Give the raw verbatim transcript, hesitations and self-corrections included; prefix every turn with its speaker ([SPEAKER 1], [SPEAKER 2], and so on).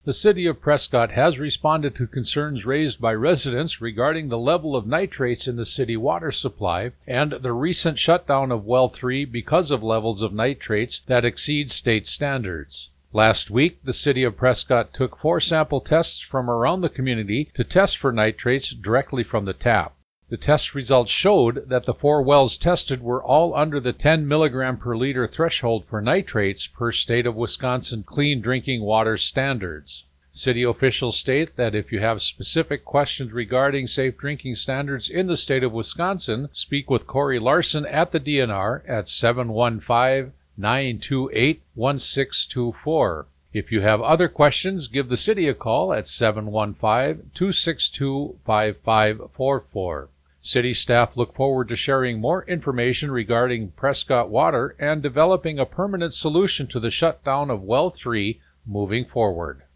[SPEAKER 1] The City of Prescott has responded to concerns raised by residents regarding the level of nitrates in the city water supply and the recent shutdown of Well three because of levels of nitrates that exceed state standards. Last week, the City of Prescott took four sample tests from around the community to test for nitrates directly from the tap. The test results showed that the four wells tested were all under the ten milligram per liter threshold for nitrates per state of Wisconsin clean drinking water standards. City officials state that if you have specific questions regarding safe drinking standards in the state of Wisconsin, speak with Corey Larson at the D N R at seven one five, nine two eight, one six two four. If you have other questions, give the city a call at seven one five, two six two, five five four four. City staff look forward to sharing more information regarding Prescott Water and developing a permanent solution to the shutdown of Well three moving forward.